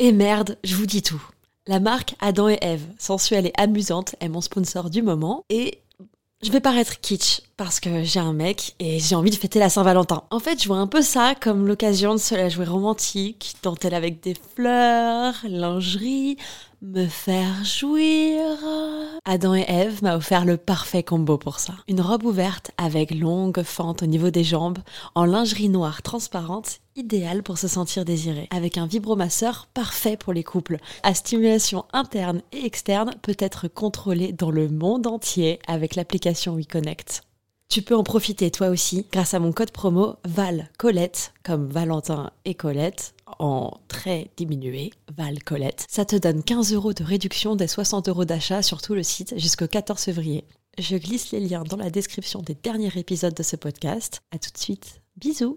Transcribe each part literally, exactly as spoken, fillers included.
Et merde, je vous dis tout. La marque Adam et Ève, sensuelle et amusante, est mon sponsor du moment et je vais paraître kitsch parce que j'ai un mec et j'ai envie de fêter la Saint-Valentin. En fait, je vois un peu ça comme l'occasion de se la jouer romantique, dentelle avec des fleurs, lingerie, me faire jouir. Adam et Ève m'a offert le parfait combo pour ça. Une robe ouverte avec longue fente au niveau des jambes, en lingerie noire transparente, idéale pour se sentir désiré. Avec un vibromasseur parfait pour les couples. À stimulation interne et externe, peut être contrôlée dans le monde entier avec l'application WeConnect. Tu peux en profiter toi aussi grâce à mon code promo VALCOLETTE, comme Valentin et Colette, en très diminué, VALCOLETTE. Ça te donne quinze euros de réduction des soixante euros d'achat sur tout le site jusqu'au quatorze février. Je glisse les liens dans la description des derniers épisodes de ce podcast. À tout de suite. Bisous.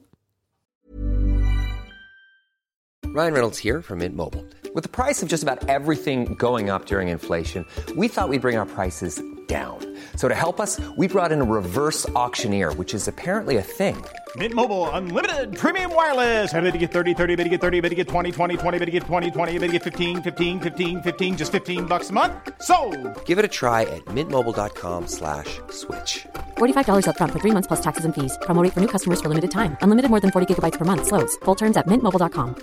Ryan Reynolds here from Mint Mobile. With the price of just about everything going up during inflation, we thought we'd bring our prices down. So to help us, we brought in a reverse auctioneer, which is apparently a thing. Mint Mobile Unlimited Premium Wireless. How to get thirty, thirty, how to get thirty, how to get twenty, twenty, twenty, how to get twenty, twenty, how to get fifteen, fifteen, fifteen, fifteen, just fifteen bucks a month? Sold! Give it a try at mintmobile.com slash switch. forty-five dollars up front for three months plus taxes and fees. Promo rate for new customers for limited time. Unlimited more than forty gigabytes per month. Slows full terms at mint mobile dot com.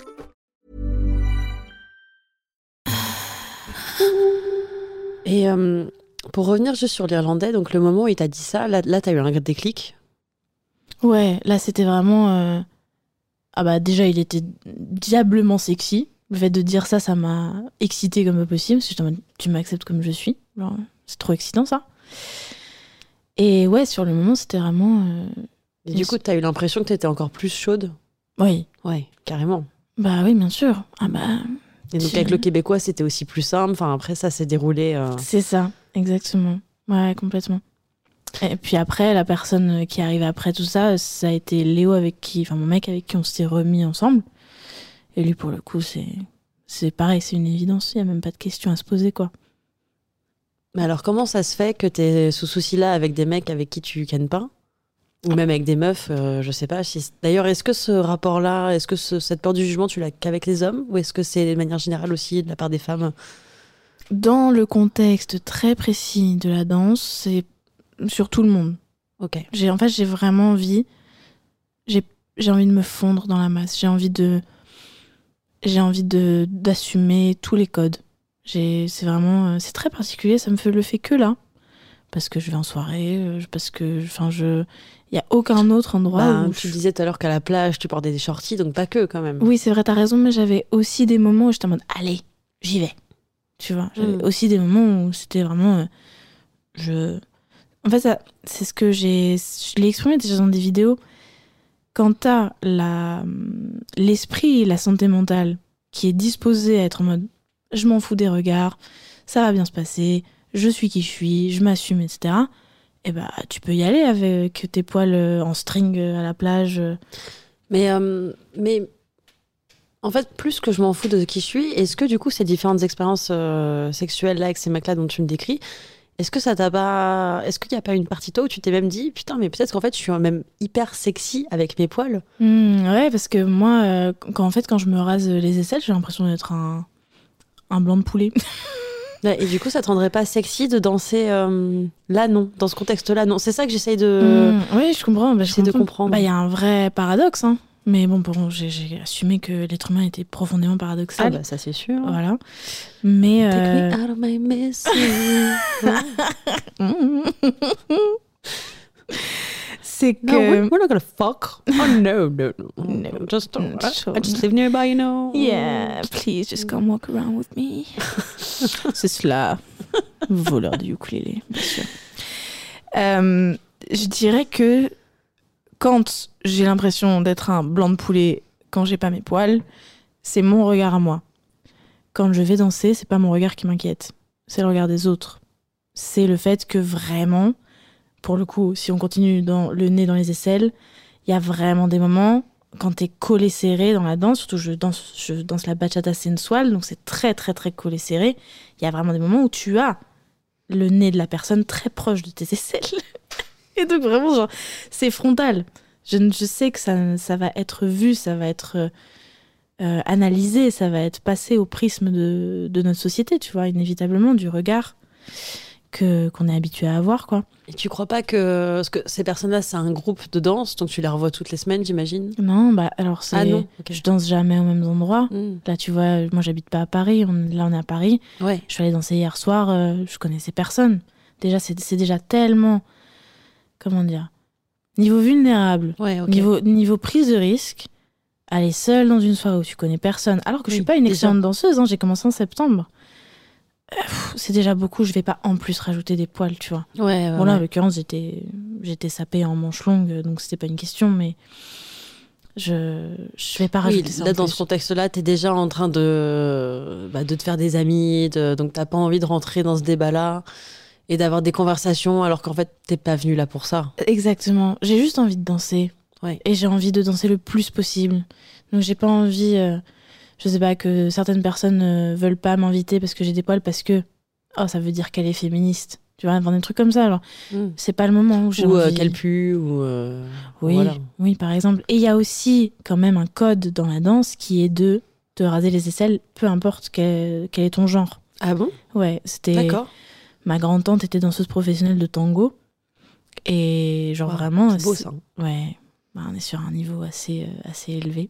Et euh, pour revenir juste sur l'Irlandais, donc le moment où il t'a dit ça, là, là t'as eu un déclic. Ouais, là c'était vraiment... Euh... Ah bah déjà il était diablement sexy. Le fait de dire ça, ça m'a excitée comme pas possible. Parce que j'étais en mode, tu m'acceptes comme je suis. Genre, c'est trop excitant ça. Et ouais, sur le moment c'était vraiment... Euh... Et du coup t'as eu l'impression que t'étais encore plus chaude? Oui. Ouais, carrément. Bah oui, bien sûr. Ah bah... Et donc avec le Québécois, c'était aussi plus simple. Enfin, après, ça s'est déroulé... Euh... C'est ça, exactement. Ouais, complètement. Et puis après, la personne qui est arrivée après tout ça, ça a été Léo avec qui... Enfin, mon mec avec qui on s'était remis ensemble. Et lui, pour le coup, c'est, c'est pareil, c'est une évidence. Il n'y a même pas de question à se poser, quoi. Mais alors, comment ça se fait que t'es sous souci-là avec des mecs avec qui tu kennes pas? Ou même avec des meufs, euh, je sais pas. Si... D'ailleurs, est-ce que ce rapport-là, est-ce que ce, cette peur du jugement, tu l'as qu'avec les hommes? Ou est-ce que c'est de manière générale aussi de la part des femmes? Dans le contexte très précis de la danse, c'est sur tout le monde. Ok. J'ai, en fait, j'ai vraiment envie... J'ai, j'ai envie de me fondre dans la masse. J'ai envie de... J'ai envie de, d'assumer tous les codes. J'ai, c'est vraiment... C'est très particulier, ça me fait, le fait que là. Parce que je vais en soirée, parce que... Enfin, je... Il n'y a aucun autre endroit bah, où... Tu je... disais tout à l'heure qu'à la plage, tu portais des shorties, donc pas que, quand même. Oui, c'est vrai, t'as raison, mais j'avais aussi des moments où j'étais en mode, allez, j'y vais. Tu vois, j'avais Mm. aussi des moments où c'était vraiment... euh, je... En fait, ça, c'est ce que j'ai... Je l'ai exprimé déjà dans des vidéos. Quand t'as la, l'esprit et la santé mentale qui est disposé à être en mode, je m'en fous des regards, ça va bien se passer, je suis qui je suis, je m'assume, et cetera, eh bah, tu peux y aller avec tes poils en string à la plage. Mais, euh, mais en fait, plus que je m'en fous de qui je suis, est-ce que du coup, ces différentes expériences euh, sexuelles-là avec ces mecs-là dont tu me décris, est-ce que ça t'a pas... Est-ce qu'il n'y a pas une partie de toi où tu t'es même dit, putain, mais peut-être qu'en fait, je suis même hyper sexy avec mes poils? Mmh, ouais, parce que moi, euh, quand, en fait, quand je me rase les aisselles, j'ai l'impression d'être un, un blanc de poulet. Et du coup, ça te rendrait pas sexy de danser euh, là, non, dans ce contexte-là, non. C'est ça que j'essaye de... Mmh, oui, je comprends. Bah, j'essaie de comprendre. Bah, y a un vrai paradoxe, hein. Mais bon, bon j'ai, j'ai assumé que l'être humain était profondément paradoxal. Ah bah ça c'est sûr. Voilà. Mais... Take euh... me out of my misery. C'est que... No, we're, we're not gonna fuck. Oh no, no, no. No, just, no, I, sure. I just live nearby, you know. Yeah, please just come walk around with me. C'est cela. Voleur de ukulélé, bien sûr. Euh, je dirais que quand j'ai l'impression d'être un blanc de poulet quand j'ai pas mes poils, c'est mon regard à moi. Quand je vais danser, c'est pas mon regard qui m'inquiète. C'est le regard des autres. C'est le fait que vraiment, pour le coup, si on continue dans le nez dans les aisselles, il y a vraiment des moments, quand t'es collé serré dans la danse, surtout je danse, je danse la bachata sensual, donc c'est très très très collé serré, il y a vraiment des moments où tu as le nez de la personne très proche de tes aisselles. Et donc vraiment, genre, c'est frontal. Je, je sais que ça, ça va être vu, ça va être... euh, analysé, ça va être passé au prisme de, de notre société, tu vois, inévitablement, du regard que, qu'on est habitué à avoir, quoi. Et tu crois pas que, parce que ces personnes-là, c'est un groupe de danse, donc tu les revois toutes les semaines, j'imagine? Non, bah alors c'est... Ah non, ok. Je danse jamais aux mêmes endroits. Mm. Là, tu vois, moi, j'habite pas à Paris, on, là, on est à Paris. Ouais. Je suis allée danser hier soir, euh, je connaissais personne. Déjà, c'est, c'est déjà tellement... Comment dire? Niveau vulnérable, Ouais, ok. niveau, niveau prise de risque, aller seule dans une soirée où tu connais personne, alors que je Oui, suis pas une déjà. excellente danseuse, hein, j'ai commencé en septembre. Euh, pff, c'est déjà beaucoup, je vais pas en plus rajouter des poils, tu vois. Ouais, ouais, Bon, là, en ouais. l'occurrence, j'étais, j'étais sapée en manche longue, donc c'était pas une question, mais je, je vais pas Oui, rajouter ça. là, en dans plus. ce contexte-là, t'es déjà en train de, bah, de te faire des amis, de... donc t'as pas envie de rentrer dans ce débat-là et d'avoir des conversations alors qu'en fait, t'es pas venu là pour ça. Exactement. J'ai juste envie de danser. Ouais. Et j'ai envie de danser le plus possible. Donc j'ai pas envie, euh, je sais pas, que certaines personnes euh, veulent pas m'inviter parce que j'ai des poils, parce que oh, ça veut dire qu'elle est féministe. Tu vois, enfin, des trucs comme ça. Alors, Mm. c'est pas le moment où j'ai Ou euh, envie. qu'elle pue, ou. euh, Oui, voilà. oui, par exemple. Et il y a aussi quand même un code dans la danse qui est de te raser les aisselles, peu importe quel, quel est ton genre. Ah bon? Ouais, c'était. D'accord. Ma grande-tante était danseuse professionnelle de tango. Et genre Wow, vraiment. c'est beau c'est- ça. Ouais, bah, on est sur un niveau assez, euh, assez élevé.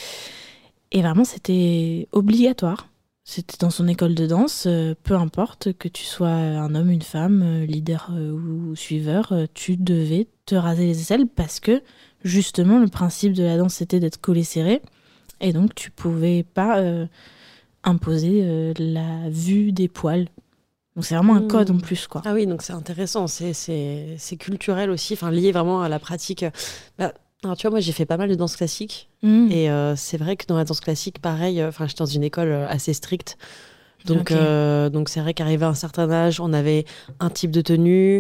Et vraiment, c'était obligatoire. C'était dans son école de danse, euh, peu importe que tu sois un homme, une femme, euh, leader euh, ou suiveur, euh, tu devais te raser les aisselles parce que justement, le principe de la danse, c'était d'être collé serré. Et donc, tu pouvais pas euh, imposer euh, la vue des poils. Donc, c'est vraiment un Mmh. code en plus, quoi. Ah oui, donc c'est intéressant, c'est, c'est, c'est culturel aussi, enfin lié vraiment à la pratique. Bah, alors, tu vois, moi j'ai fait pas mal de danse classique, Mmh. et euh, c'est vrai que dans la danse classique, pareil, euh, enfin j'étais dans une école euh, assez stricte, donc Ok. euh, donc c'est vrai qu'arrivé à un certain âge, on avait un type de tenue,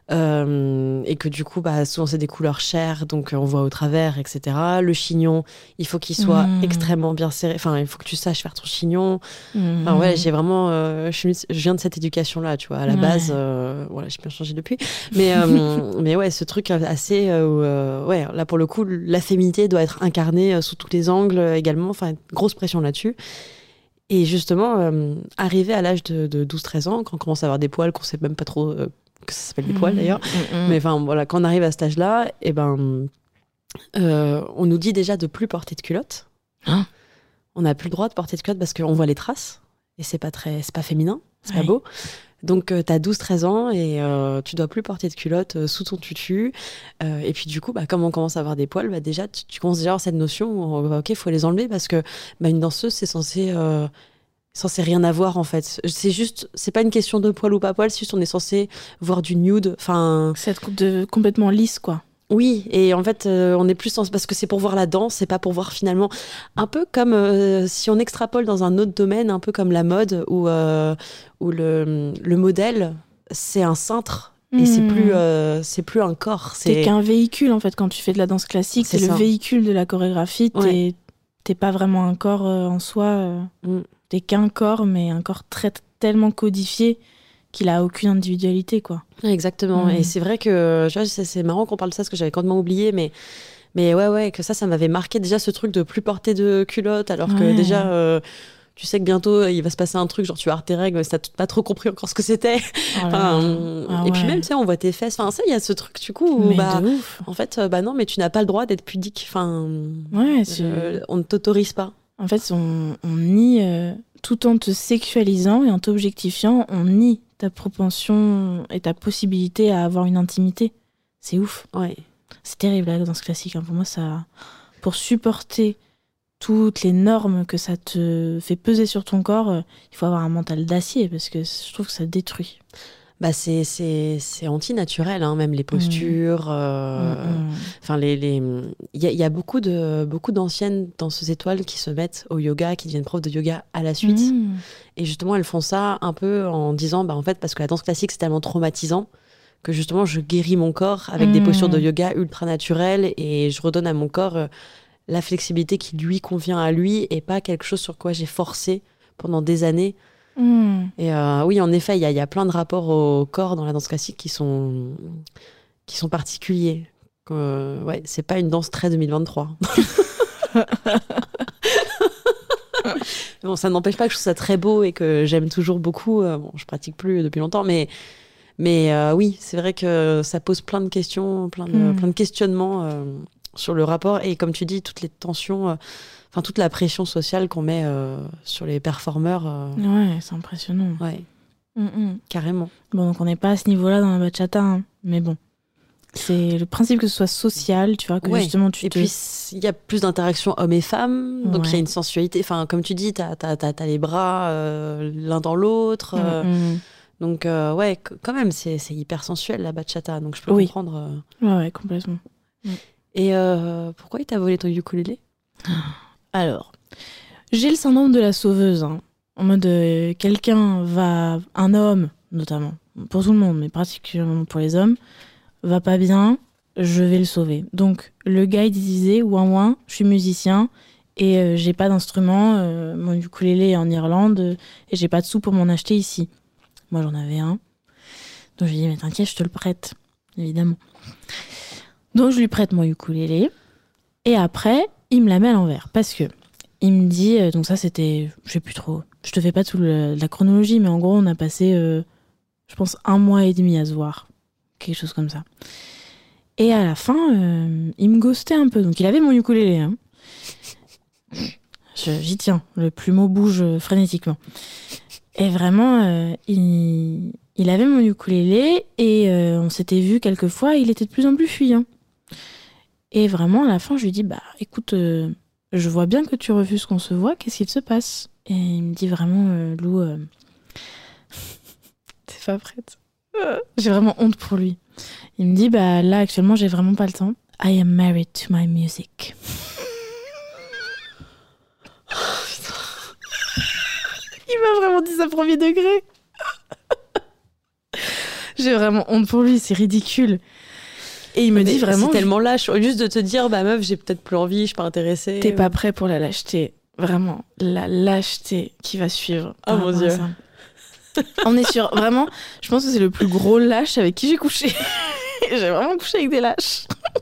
euh, et que du coup, bah, souvent c'est des couleurs chères, donc euh, on voit au travers, et cetera. Le chignon, il faut qu'il soit Mmh. extrêmement bien serré, enfin il faut que tu saches faire ton chignon. Mmh. Enfin, ouais, j'ai vraiment. euh, je, suis- je viens de cette éducation-là, tu vois. À la Ouais. base, euh, voilà, j'ai bien changé depuis. Mais, euh, mais ouais, ce truc assez. euh, où, euh, ouais, là, pour le coup, la féminité doit être incarnée euh, sous tous les angles euh, également. Enfin, grosse pression là-dessus. Et justement, euh, arrivé à l'âge de, de douze treize ans, quand on commence à avoir des poils, qu'on sait même pas trop euh, que ça s'appelle des poils d'ailleurs. Mmh. Mais enfin, voilà, quand on arrive à cet âge-là, et ben, euh, on nous dit déjà de plus porter de culotte. Hein On n'a plus le droit de porter de culotte parce qu'on voit les traces. Et c'est pas très, c'est pas féminin, c'est Ouais. pas beau. Donc euh, t'as douze treize ans et euh, tu dois plus porter de culotte euh, sous ton tutu. Euh, et puis du coup, bah, comme on commence à avoir des poils, bah, déjà tu, tu commences déjà à avoir cette notion où euh, ok, faut les enlever parce que bah, une danseuse c'est censé euh, censé rien avoir en fait. C'est juste, c'est pas une question de poil ou pas poil, c'est juste on est censé voir du nude. Enfin, C'est être de, complètement lisse, quoi. oui, et en fait, euh, on est plus en... parce que c'est pour voir la danse, c'est pas pour voir finalement un peu comme euh, si on extrapole dans un autre domaine, un peu comme la mode où, euh, où le, le modèle c'est un cintre et c'est Mmh. plus c'est c'est plus un corps, T'es c'est qu'un véhicule, en fait, quand tu fais de la danse classique. C'est C'est le ça. véhicule de la chorégraphie. T'es, Ouais. t'es pas vraiment un corps euh, en soi. euh, Mm. T'es qu'un corps, mais un corps très, tellement codifié qu'il a aucune individualité, quoi. Ouais, exactement. Mm. Et c'est vrai que tu vois, c'est, c'est marrant qu'on parle de ça parce que j'avais complètement oublié, mais mais ouais ouais que ça ça m'avait marqué déjà ce truc de plus porter de culotte alors que Ouais. déjà euh, tu sais que bientôt il va se passer un truc genre tu vas avoir tes règles, mais t'as pas trop compris encore ce que c'était. Oh là Enfin, là. Ah et puis ouais. même, tu sais, on voit tes fesses. Enfin, ça, il y a ce truc, du coup, où, Mais bah, de ouf. en fait, euh, bah non, mais tu n'as pas le droit d'être pudique. Enfin, Ouais, c'est... euh, on ne t'autorise pas. En fait, on, on nie, euh, tout en te sexualisant et en t'objectifiant, on nie ta propension et ta possibilité à avoir une intimité. C'est ouf. Ouais. C'est terrible la danse classique. Hein. Pour moi, ça, pour supporter toutes les normes que ça te fait peser sur ton corps, euh, il faut avoir un mental d'acier parce que je trouve que ça détruit. Bah, c'est, c'est, c'est antinaturel, hein, même les postures. euh, Mm, mm. Enfin, les, les... il y a, il y a beaucoup, de, beaucoup d'anciennes danseuses étoiles qui se mettent au yoga, qui deviennent profs de yoga à la suite. Mm. Et justement, elles font ça un peu en disant, bah, en fait, parce que la danse classique, c'est tellement traumatisant que justement, je guéris mon corps avec des Mm. postures de yoga ultra naturelles et je redonne à mon corps euh, la flexibilité qui lui convient à lui et pas quelque chose sur quoi j'ai forcé pendant des années. Mm. Et euh, oui, en effet, il y, a- il y a plein de rapports au corps dans la danse classique qui sont, qui sont particuliers. Euh, ouais, c'est pas une danse très deux mille vingt-trois. Bon, ça n'empêche pas que je trouve ça très beau et que j'aime toujours beaucoup. Euh, bon, je pratique plus depuis longtemps, mais, mais euh, oui, c'est vrai que ça pose plein de questions, plein de, Mm. plein de questionnements euh, sur le rapport. Et comme tu dis, toutes les tensions, euh, enfin toute la pression sociale qu'on met euh, sur les performeurs. euh, Ouais, c'est impressionnant. ouais, Mm, mm. carrément. Bon, donc on n'est pas à ce niveau-là dans la bachata, hein, mais bon. C'est le principe que ce soit social, tu vois, que Ouais. justement tu Et te... puis, il y a plus d'interactions hommes et femmes, donc il y a Ouais. une sensualité. Enfin, comme tu dis, t'as, t'as, t'as, t'as les bras euh, l'un dans l'autre. euh, Mm, mm. Donc, euh, ouais, c- quand même, c'est, c'est hyper sensuel, la bachata. Donc, je peux Oui. comprendre. euh. Ouais, ouais, complètement. Et euh, pourquoi il t'a volé ton ukulélé? Alors, j'ai le syndrome de la sauveuse, hein. En mode, euh, quelqu'un va... Un homme, notamment, pour tout le monde, mais particulièrement pour les hommes, va pas bien, je vais le sauver. Donc, le gars, il disait, ouin ouin, je suis musicien, et euh, j'ai pas d'instrument, euh, mon ukulélé est en Irlande, euh, et j'ai pas de sous pour m'en acheter ici. Moi, j'en avais un. Donc, je lui ai dit, mais t'inquiète, je te le prête, évidemment. Donc, je lui prête mon ukulélé, et après, il me la met à l'envers, parce que il me dit, euh, donc ça c'était, je sais plus trop, je te fais pas toute la, la chronologie, mais en gros on a passé, euh, je pense, un mois et demi à se voir, quelque chose comme ça. Et à la fin, euh, il me ghostait un peu, donc il avait mon ukulélé, hein. Je- J'y tiens, le plumeau bouge euh, frénétiquement. Et vraiment, euh, il, il avait mon ukulélé et euh, on s'était vu quelques fois, il était de plus en plus fuyant. Et vraiment, à la fin, je lui dis, bah écoute, euh, je vois bien que tu refuses qu'on se voit, qu'est-ce qu'il se passe? Et il me dit vraiment, euh, Lou, euh, t'es pas prête. Euh, J'ai vraiment honte pour lui. Il me dit, bah là, actuellement, j'ai vraiment pas le temps. I am married to my music. Il m'a vraiment dit ça premier degré. J'ai vraiment honte pour lui, c'est ridicule. Et il me Mais dit vraiment, c'est tellement lâche. Au lieu de te dire, bah meuf, j'ai peut-être plus envie, je suis pas intéressée. t'es pas prêt pour la lâcheté. Vraiment, la lâcheté qui va suivre. Oh mon Dieu. Ça. On est sur, vraiment, je pense que c'est le plus gros lâche avec qui j'ai couché. J'ai vraiment couché avec des lâches.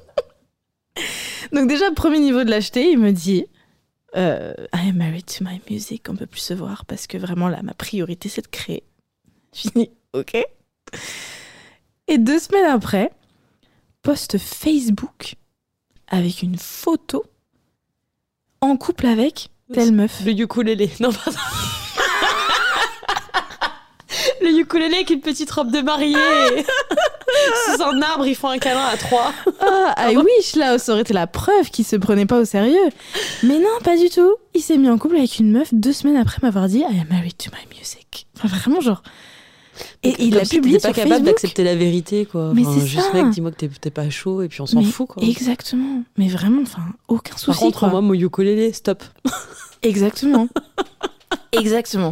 Donc déjà, premier niveau de lâcheté, il me dit, euh, I am married to my music, on peut plus se voir parce que vraiment là, ma priorité, c'est de créer. Je dis, ok. Et deux semaines après, post Facebook avec une photo en couple avec telle meuf. Le ukulélé. Non, pardon. Le ukulélé avec une petite robe de mariée. Sous un arbre, ils font un câlin à trois. Ah, I wish, là, ça aurait été la preuve qu'il se prenait pas au sérieux. Mais non, pas du tout. Il s'est mis en couple avec une meuf deux semaines après m'avoir dit I am married to my music. Enfin, vraiment, genre. Et Comme il l'a si publié t'étais sur pas capable Facebook. d'accepter la vérité, quoi. Mais Enfin, c'est juste, ça. mec, dis-moi que t'es, t'es pas chaud et puis on s'en Mais fout, quoi. Exactement. Mais vraiment, enfin, aucun souci. Par contre, quoi. moi, mon ukulélé, stop. Exactement. Exactement.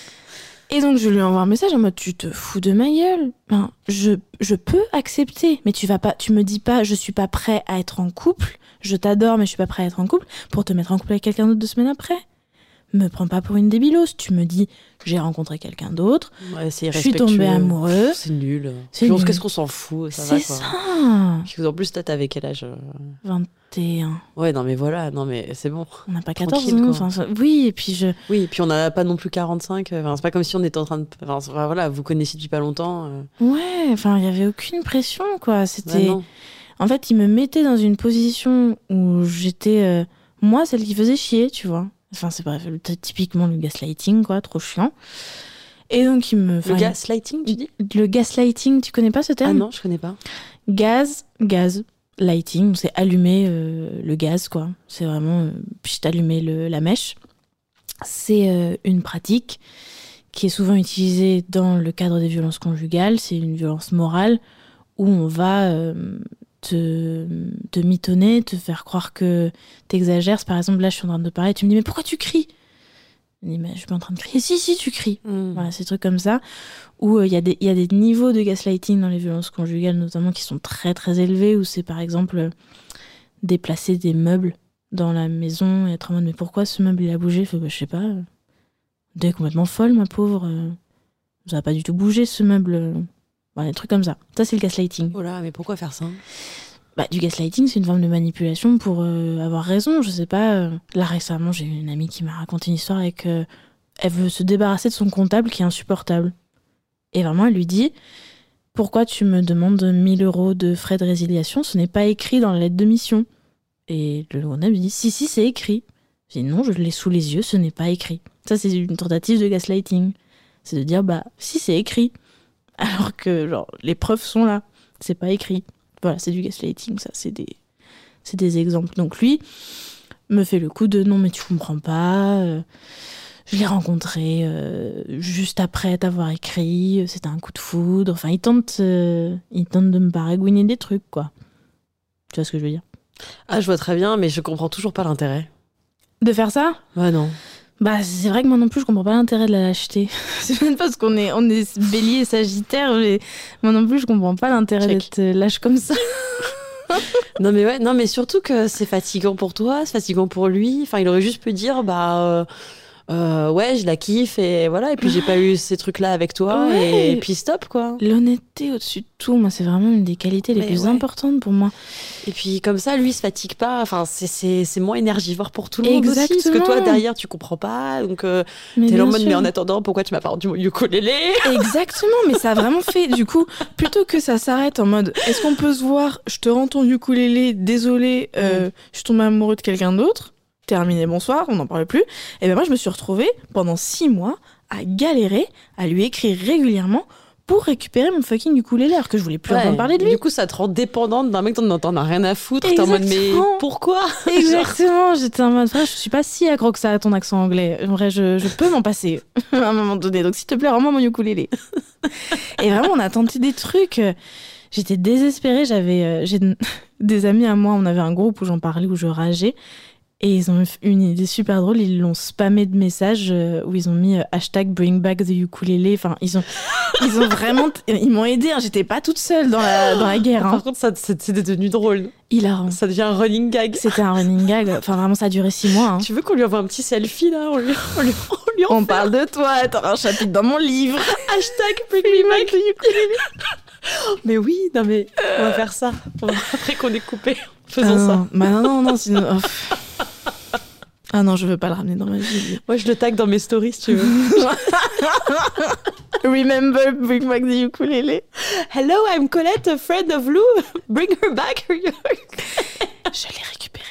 Et donc, je lui envoie un message en mode, tu te fous de ma gueule. Enfin, je, je peux accepter, mais tu vas pas, tu me dis pas, je suis pas prêt à être en couple. Je t'adore, mais je suis pas prêt à être en couple pour te mettre en couple avec quelqu'un d'autre deux semaines après. Me prends pas pour une débilos. Tu me dis, j'ai rencontré quelqu'un d'autre. Ouais, c'est Je suis irrespectueux. tombée amoureuse. C'est nul. C'est Puis on- nul. Qu'est-ce qu'on s'en fout, ça C'est va, quoi. ça. Puis en plus, toi, t'avais quel âge euh vingt et un. Ouais, non, mais voilà, non, mais c'est bon. On n'a pas quatorze Tranquille, ans. quoi. Enfin, ça- oui, et puis je. Oui, et puis on n'a pas non plus quarante-cinq. Enfin, c'est pas comme si on était en train de. Enfin, c'est- enfin, voilà, vous connaissiez depuis pas longtemps. euh. Ouais, enfin, il y avait aucune pression, quoi. Bah, C'était. non. En fait, il me mettait dans une position où j'étais, euh, moi, celle qui faisait chier, tu vois. Enfin, c'est bref, le- typiquement le gaslighting, quoi, trop chiant. Et donc, il me. Le enfin, gaslighting, tu dis il- Le gaslighting, tu connais pas ce terme? Ah non, je connais pas. Gaz, gaz, lighting, c'est allumer euh, le gaz, quoi. C'est vraiment, euh, puis t'allumer le, la mèche. C'est euh, une pratique qui est souvent utilisée dans le cadre des violences conjugales. C'est une violence morale où on va euh, te, te mitonner, te faire croire que t'exagères. Par exemple, là, je suis en train de te parler, tu me dis, mais pourquoi tu cries? Je dis, mais je suis pas en train de crier. Si, si, tu cries. Mm. Voilà, ces trucs comme ça, où il euh, y, y a des niveaux de gaslighting dans les violences conjugales, notamment, qui sont très, très élevés, où c'est, par exemple, euh, déplacer des meubles dans la maison et être en mode, mais pourquoi ce meuble, il a bougé? Fait, bah, je sais pas. euh, T'es complètement folle, ma pauvre. euh, Ça a pas du tout bougé, ce meuble. euh. Voilà, des trucs comme ça. Ça, c'est le gaslighting. Oh là, mais pourquoi faire ça? bah, du gaslighting, c'est une forme de manipulation pour euh, avoir raison. Je sais pas. Euh, là, récemment, j'ai eu une amie qui m'a raconté une histoire avec. Euh, elle veut se débarrasser de son comptable qui est insupportable. Et vraiment, elle lui dit pourquoi tu me demandes mille euros de frais de résiliation ? Ce n'est pas écrit dans la lettre de mission. Et le comptable lui dit si, si, c'est écrit. Je dis non, je l'ai sous les yeux, ce n'est pas écrit. Ça, c'est une tentative de gaslighting. C'est de dire bah, si, c'est écrit. Alors que, genre, les preuves sont là. C'est pas écrit. Voilà, c'est du gaslighting, ça, c'est des, c'est des exemples. Donc lui me fait le coup de non, mais tu comprends pas. Euh, je l'ai rencontré euh, juste après t'avoir écrit. C'était un coup de foudre. Enfin, il tente, euh, il tente de me baragouiner des trucs, quoi. Tu vois ce que je veux dire ? Ah, je vois très bien, mais je comprends toujours pas l'intérêt. De faire ça ? Bah non. Bah, c'est vrai que moi non plus, je comprends pas l'intérêt de la lâcheté. C'est même parce qu'on est, on est bélier et sagittaire, mais moi non plus, je comprends pas l'intérêt Check. d'être lâche comme ça. Non mais ouais, non mais surtout que c'est fatigant pour toi, c'est fatigant pour lui. Enfin, il aurait juste pu dire bah euh, euh, ouais, je la kiffe et voilà. Et puis j'ai pas eu ces trucs-là avec toi Ouais. et, et puis stop quoi. L'honnêteté au-dessus de tout, moi, c'est vraiment une des qualités les Mais plus ouais. importantes pour moi. Et puis comme ça, lui il se fatigue pas. Enfin, c'est c'est c'est moins énergivore pour tout le monde aussi. Parce que Exactement. toi derrière tu comprends pas, donc euh, Mais t'es là en bien mode sûr. mais en attendant pourquoi tu m'as pas rendu mon ukulélé? Exactement, mais ça a vraiment fait, du coup, plutôt que ça s'arrête en mode est-ce qu'on peut se voir, je te rends ton ukulélé, désolé, euh, je suis tombée amoureux de quelqu'un d'autre, terminé, bonsoir, on n'en parlait plus. Et ben moi, je me suis retrouvée pendant six mois à galérer, à lui écrire régulièrement pour récupérer mon fucking ukulélé, alors que je voulais plus entendre parler de lui. Du coup, ça te rend dépendante d'un mec dont t'en as rien à foutre. T'es en mode mais Exactement. pourquoi? Exactement, j'étais en mode frère, je suis pas si accro que ça à ton accent anglais. En vrai, je, je peux m'en passer à un moment donné. Donc s'il te plaît, rends-moi mon ukulélé. Et vraiment, on a tenté des trucs. J'étais désespérée. J'avais euh, j'ai des amis à moi. On avait un groupe où j'en parlais, où je rageais. Et ils ont eu une idée super drôle. Ils l'ont spammé de messages euh, où ils ont mis euh, hashtag bring back the ukulélé. Enfin, ils ont, ils ont vraiment, ils m'ont aidé. Hein. J'étais pas toute seule dans la dans la guerre. Hein. Par contre, ça c'est c'est devenu drôle. Hilarant. Ça devient un running gag. C'était un running gag. Enfin, vraiment, ça a duré six mois. Hein. Tu veux qu'on lui envoie un petit selfie là? On lui, on lui, on lui en On fait parle de toi, t'auras un chapitre dans mon livre. hashtag bring me back the ukulélé. Mais oui, non mais on va faire ça. On va- Après qu'on est coupé, faisons Ah ça. non, bah non, non, non, sinon. Oh, pff. Ah non, je veux pas le ramener dans ma vie. Moi, je le tag dans mes stories si tu veux. Remember, bring back the ukulele. Hello, I'm Colette, a friend of Lou. Bring her back. Her Je l'ai récupéré.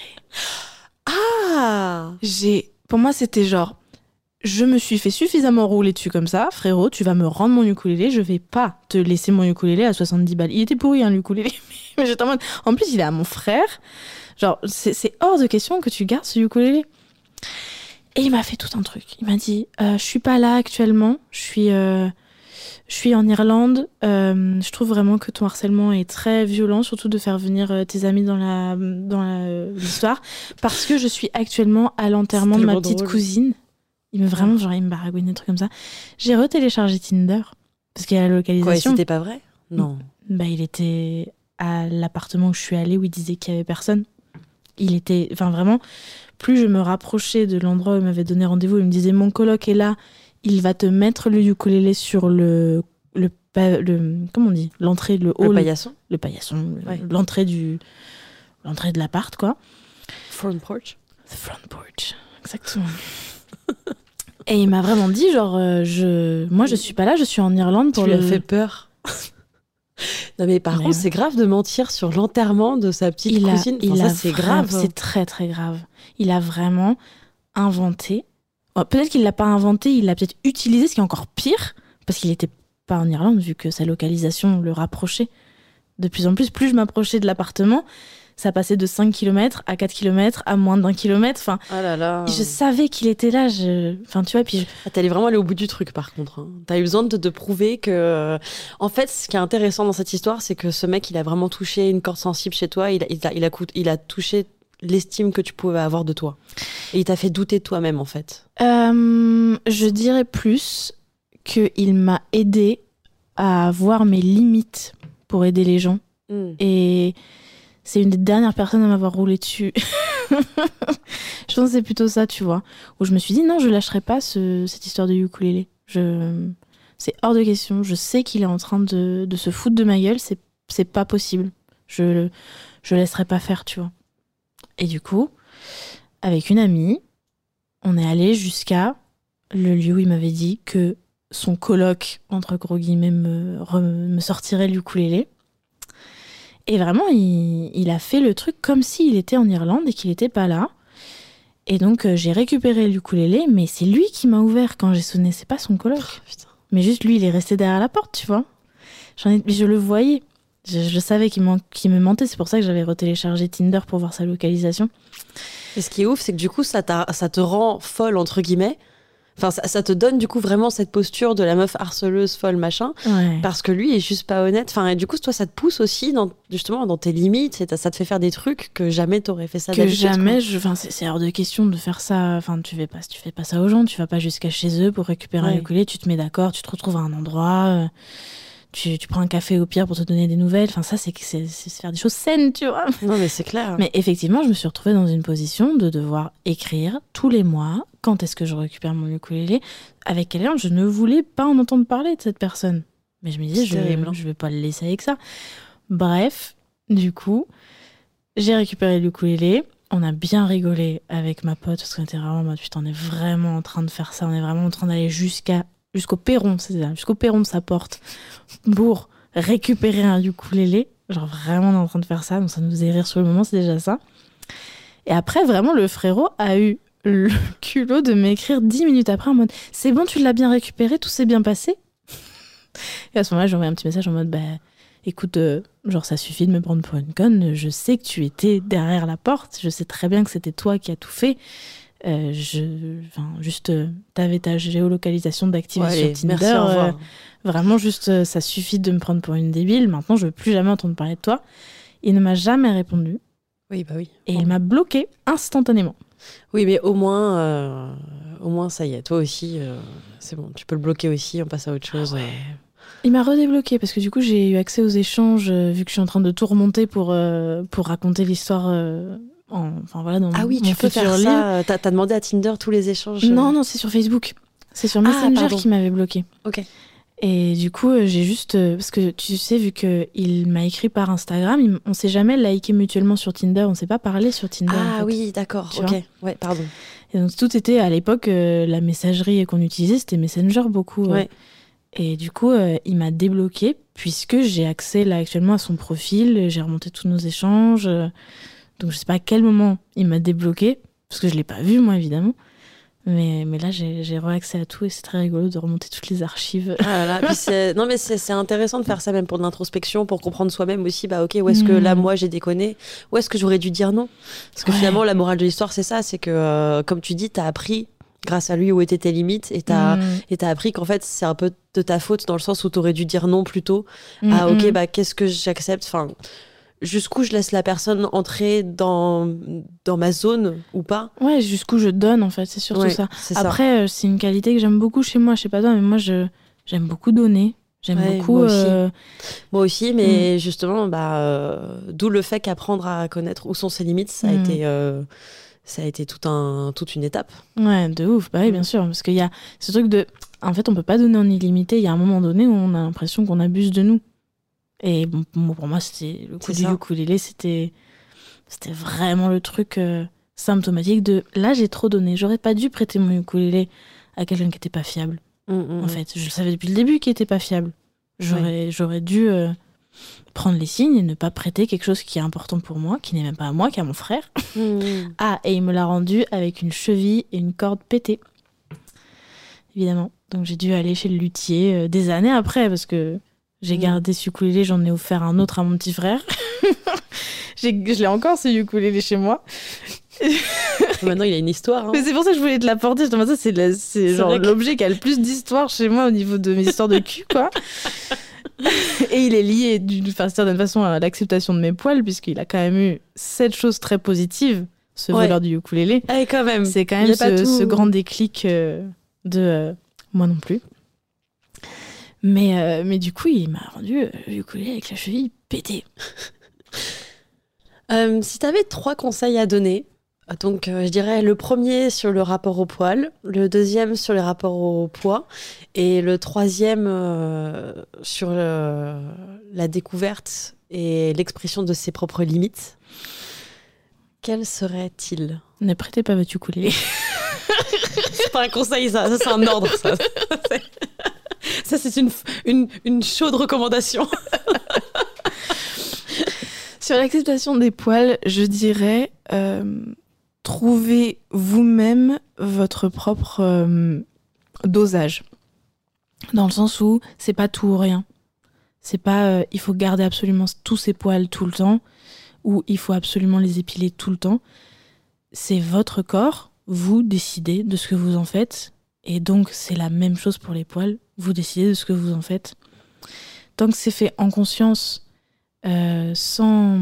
ah. J'ai, pour moi, c'était genre, je me suis fait suffisamment rouler dessus comme ça, frérot, tu vas me rendre mon ukulélé, je vais pas te laisser mon ukulélé à soixante-dix balles. Il était pourri, hein, l'ukulélé, mais j'étais en mode, en plus, il est à mon frère. Genre, c'est, c'est hors de question que tu gardes ce ukulélé. Et il m'a fait tout un truc. Il m'a dit, euh, je suis pas là actuellement, je suis, euh, je suis en Irlande. Euh, je trouve vraiment que ton harcèlement est très violent, surtout de faire venir euh, tes amis dans la, dans la, l'histoire, parce que je suis actuellement à l'enterrement C'est de ma tellement petite drôle. cousine. Il me vraiment, genre, il me baragouine des trucs comme ça. J'ai retéléchargé Tinder, parce qu'il y a la Quoi, localisation. c'était pas vrai? Non. Bah, il était à l'appartement où je suis allée, où il disait qu'il y avait personne. Il était, enfin vraiment, plus je me rapprochais de l'endroit où il m'avait donné rendez-vous, il me disait mon coloc est là, il va te mettre le ukulélé sur le le, pa- le comment on dit, l'entrée, le hall, Le paillasson? le paillasson, Ouais. l'entrée du l'entrée de l'appart quoi. Front porch? The front porch, exactement. Et il m'a vraiment dit genre euh, je moi je suis pas là, je suis en Irlande pour Tu lui le as fait peur. Non mais par Mais contre, ouais. c'est grave de mentir sur l'enterrement de sa petite il a, cousine. Enfin, il ça a c'est vraiment- grave. C'est très très grave. Il a vraiment inventé. Oh, peut-être qu'il l'a pas inventé, il l'a peut-être utilisé, ce qui est encore pire, parce qu'il était pas en Irlande vu que sa localisation le rapprochait. De plus en plus, plus je m'approchais de l'appartement, ça passait de cinq kilomètres à quatre kilomètres à moins d'un kilomètre. Enfin, Ah là là. je savais qu'il était là. Je... Enfin, tu vois, puis je- Ah, t'es allé vraiment aller au bout du truc par contre. Hein. T'as eu besoin de te prouver que. En fait, ce qui est intéressant dans cette histoire, c'est que ce mec, il a vraiment touché une corde sensible chez toi. Il a, il a, il a, coût- il a touché l'estime que tu pouvais avoir de toi. Et il t'a fait douter de toi-même en fait. Euh, je dirais plus qu'il m'a aidé à voir mes limites pour aider les gens. Et c'est une des dernières personnes à m'avoir roulé dessus. Je pense que c'est plutôt ça, tu vois. Où je me suis dit, non, je lâcherai pas ce, cette histoire de ukulélé. Je... C'est hors de question. Je sais qu'il est en train de, de se foutre de ma gueule. C'est, c'est pas possible. Je je laisserai pas faire, tu vois. Et du coup, avec une amie, on est allé jusqu'à le lieu où il m'avait dit que son coloc, entre gros guillemets, me, re, me sortirait le ukulélé. Et vraiment, il, il a fait le truc comme s'il était en Irlande et qu'il n'était pas là. Et donc, euh, j'ai récupéré le ukulélé, mais c'est lui qui m'a ouvert quand j'ai sonné, c'est pas son coloc. Oh, putain. Mais juste, lui, il est resté derrière la porte, tu vois. J'en ai, je le voyais. Je, je savais qu'il, man- qu'il me mentait, c'est pour ça que j'avais retéléchargé Tinder pour voir sa localisation. Et ce qui est ouf, c'est que du coup, ça, t'a, ça te rend folle, entre guillemets. Enfin, ça, ça te donne du coup vraiment cette posture de la meuf harceleuse, folle, machin. Ouais. Parce que lui est juste pas honnête. Enfin, et du coup, toi, ça te pousse aussi dans, justement dans tes limites. Et ça te fait faire des trucs que jamais t'aurais fait ça Que d'habitude. jamais, quoi. je, enfin, c'est, c'est hors de question de faire ça. Enfin, tu fais pas, tu fais pas ça aux gens. Tu vas pas jusqu'à chez eux pour récupérer Ouais. un ukulélé. Tu te mets d'accord, tu te retrouves à un endroit. euh, Tu, tu prends un café au pire pour te donner des nouvelles. Enfin, ça, c'est, c'est, c'est faire des choses saines, tu vois. Non, mais c'est clair. Mais effectivement, je me suis retrouvée dans une position de devoir écrire tous les mois quand est-ce que je récupère mon ukulélé, avec quelqu'un. Je ne voulais pas en entendre parler de cette personne. Mais je me disais, C'est je, terrible, hein. je vais pas le laisser avec ça. Bref, du coup, j'ai récupéré le ukulélé. On a bien rigolé avec ma pote parce qu'on était vraiment en mode putain, on est vraiment en train de faire ça. On est vraiment en train d'aller jusqu'à, jusqu'au perron, c'est ça, jusqu'au perron de sa porte pour récupérer un ukulélé. Genre vraiment on est en train de faire ça, donc ça nous faisait rire sur le moment, c'est déjà ça. Et après, vraiment, le frérot a eu le culot de m'écrire dix minutes après en mode « C'est bon, tu l'as bien récupéré, tout s'est bien passé ?» Et à ce moment-là, j'ai envoyé un petit message en mode bah, « Écoute, euh, genre ça suffit de me prendre pour une conne, je sais que tu étais derrière la porte, je sais très bien que c'était toi qui as tout fait. Euh, je, enfin, juste, euh, t'avais ta géolocalisation d'activer Ouais, sur allez, Tinder. merci, au revoir. euh, Vraiment, juste, euh, ça suffit de me prendre pour une débile. Maintenant, je veux plus jamais entendre parler de toi. » Il ne m'a jamais répondu Oui, bah oui. et il m'a bloqué instantanément. Oui, mais au moins, euh, au moins, ça y est. Toi aussi, euh, c'est bon. Tu peux le bloquer aussi, on passe à autre chose. euh. Il m'a redébloqué parce que du coup, j'ai eu accès aux échanges euh, vu que je suis en train de tout remonter pour, euh, pour raconter l'histoire euh, en, enfin, voilà, dans Ah oui, mon tu peux futur faire livre. ça. T'as, t'as demandé à Tinder tous les échanges. euh. Non, non, c'est sur Facebook. C'est sur Ah, Messenger pardon. qui m'avait bloqué. Ok. Et du coup, euh, j'ai juste... euh, parce que tu sais, vu qu'il m'a écrit par Instagram, il m- on s'est jamais liké mutuellement sur Tinder, on s'est pas parlé sur Tinder. en Ah fait. oui, d'accord. Tu Ok. vois. Ouais, pardon. Et donc tout était, à l'époque, euh, la messagerie qu'on utilisait, c'était Messenger beaucoup. euh. Ouais. Et du coup, euh, il m'a débloqué, puisque j'ai accès là actuellement à son profil, j'ai remonté tous nos échanges. euh, donc je sais pas à quel moment il m'a débloqué, parce que je l'ai pas vu, moi, évidemment. Mais, mais là, j'ai, j'ai re-accès à tout et c'est très rigolo de remonter toutes les archives. Ah là là, puis c'est... Non, mais c'est, c'est intéressant de faire ça même pour de l'introspection, pour comprendre soi-même aussi. Bah, ok, où est-ce que là, Mm. moi, j'ai déconné? Où est-ce que j'aurais dû dire non? Parce que Ouais. finalement, la morale de l'histoire, c'est ça. C'est que, euh, comme tu dis, t'as appris, grâce à lui, où étaient tes limites. Et t'as, Mm. et t'as appris qu'en fait, c'est un peu de ta faute dans le sens où t'aurais dû dire non plus tôt. Mm, Ah, ok, mm. bah, qu'est-ce que j'accepte? Enfin, jusqu'où je laisse la personne entrer dans, dans ma zone ou pas? Ouais, jusqu'où je donne, en fait, c'est surtout Ouais, ça. c'est ça. Après, euh, c'est une qualité que j'aime beaucoup chez moi, je sais pas toi, mais moi, je, j'aime beaucoup donner. J'aime Ouais, beaucoup... moi aussi. euh, Moi aussi, mais justement, bah, euh, d'où le fait qu'apprendre à connaître où sont ses limites, ça a Mm. été, euh, ça a été tout un, toute une étape. Ouais, de ouf, bah oui, bien Mm. sûr, parce qu'il y a ce truc de... En fait, on peut pas donner en illimité, il y a un moment donné où on a l'impression qu'on abuse de nous. Et bon, bon, pour moi, c'était le coup C'est du ça. ukulélé, c'était, c'était vraiment le truc euh, symptomatique de là, j'ai trop donné, j'aurais pas dû prêter mon ukulélé à quelqu'un qui était pas fiable. Mm, mm, En fait, je le savais depuis le début qu'il était pas fiable. J'aurais, j'aurais dû euh, prendre les signes et ne pas prêter quelque chose qui est important pour moi, qui n'est même pas à moi, qui est à mon frère. mm, mm. Ah, et il me l'a rendu avec une cheville et une corde pétée. Évidemment. Donc j'ai dû aller chez le luthier euh, des années après, parce que j'ai Mm. gardé ce ukulélé, j'en ai offert un autre à mon petit frère. j'ai, je l'ai encore, ce ukulélé, chez moi. Maintenant, il a une histoire. hein. Mais c'est pour ça que je voulais te l'apporter. Je te demande ça, c'est, la- c'est C'est genre vrai que- l'objet qui a le plus d'histoire chez moi au niveau de mes histoires de cul, quoi. Et il est lié d'une enfin, certaine façon à l'acceptation de mes poils, puisqu'il a quand même eu cette chose très positive, ce Ouais. voleur du ukulélé. Allez, quand même. C'est quand Il y même a pas ce, tout- ce grand déclic euh, de euh, moi non plus. Mais, euh, mais du coup, il m'a rendu euh, le ukulélé avec la cheville pétée. Euh, si tu avais trois conseils à donner, donc euh, je dirais le premier sur le rapport au poil, le deuxième sur le rapport au poids, et le troisième euh, sur le- la découverte et l'expression de ses propres limites, quel serait-il ? Ne prêtez pas votre ukulélé. C'est pas un conseil, ça, ça c'est un ordre. Ça, ça c'est une, une, une chaude recommandation. Sur l'acceptation des poils, je dirais euh, trouvez vous-même votre propre euh, dosage. Dans le sens où c'est pas tout ou rien. C'est pas euh, il faut garder absolument tous ses poils tout le temps ou il faut absolument les épiler tout le temps. C'est votre corps, vous décidez de ce que vous en faites. Et donc c'est la même chose pour les poils, vous décidez de ce que vous en faites. Tant que c'est fait en conscience, euh, sans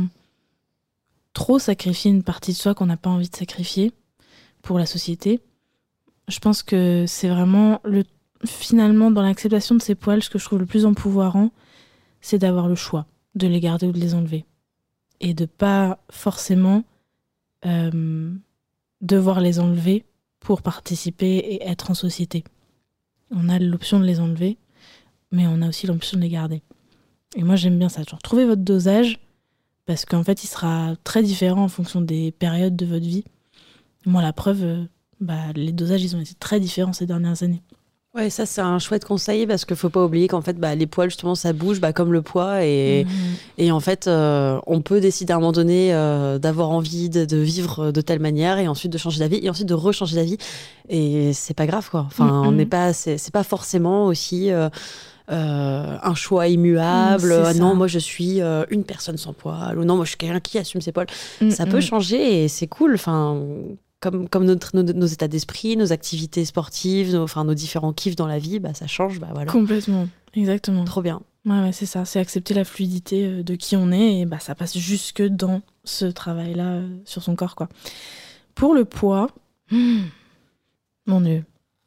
trop sacrifier une partie de soi qu'on n'a pas envie de sacrifier pour la société, je pense que c'est vraiment le finalement dans l'acceptation de ces poils, ce que je trouve le plus empouvoirant, c'est d'avoir le choix de les garder ou de les enlever et de pas forcément euh, devoir les enlever pour participer et être en société. On a l'option de les enlever, mais on a aussi l'option de les garder. Et moi j'aime bien ça, genre trouvez votre dosage parce qu'en fait il sera très différent en fonction des périodes de votre vie. Moi la preuve, euh, bah, les dosages ils ont été très différents ces dernières années. Ouais, ça c'est un chouette conseil parce qu'il faut pas oublier qu'en fait bah, les poils justement ça bouge bah, comme le poids et, mmh. et en fait euh, on peut décider à un moment donné euh, d'avoir envie de, de vivre de telle manière et ensuite de changer d'avis et ensuite de rechanger d'avis et c'est pas grave quoi. Enfin mmh. on n'est pas c'est, c'est pas forcément aussi euh, euh, un choix immuable. Mmh, non moi je suis euh, une personne sans poils ou non moi je suis quelqu'un qui assume ses poils. Mmh, ça peut mmh. changer et c'est cool. Enfin Comme, comme notre, nos, nos états d'esprit, nos activités sportives, nos, enfin, nos différents kiffs dans la vie, bah, ça change. Bah, voilà. Complètement, exactement. Trop bien. Ouais, ouais, c'est ça, c'est accepter la fluidité de qui on est et bah, ça passe jusque dans ce travail-là euh, sur son corps. Quoi. Pour le poids, hmm, mon Dieu.